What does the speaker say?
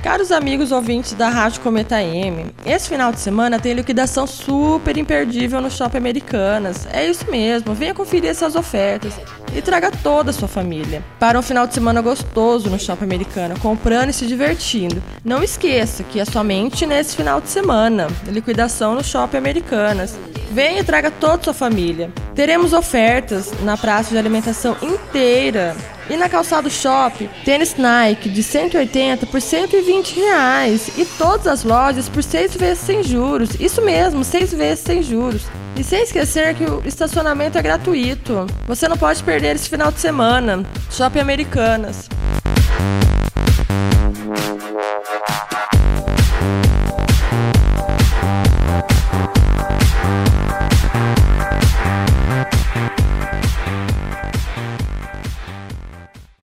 Caros amigos ouvintes da Rádio Cometa M, esse final de semana tem liquidação super imperdível no Shopping Americanas. É isso mesmo, venha conferir essas ofertas e traga toda a sua família para um final de semana gostoso no Shopping Americana, comprando e se divertindo. Não esqueça que é somente nesse final de semana, liquidação no Shopping Americanas. Venha e traga toda a sua família. Teremos ofertas na praça de alimentação inteira. E na Calçado Shopping, tênis Nike de 180 por R$120 e todas as lojas por 6 vezes sem juros. Isso mesmo, 6 vezes sem juros. E sem esquecer que o estacionamento é gratuito. Você não pode perder esse final de semana. Shopping Americanas.